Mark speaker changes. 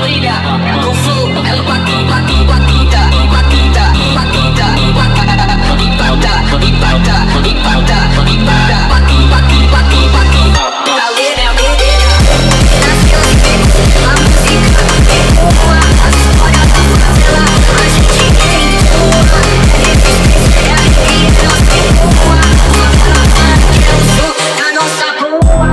Speaker 1: doida, com flow, ela batuta, batuta, batuta, batuta, impacta, impacta, impacta, impacta, batuta, galera, nasceu de vez, a música boa, as histórias da favela, a gente quer boa, resistência é alegria, nós tem boa, uma caravana que é o som da nossa boa.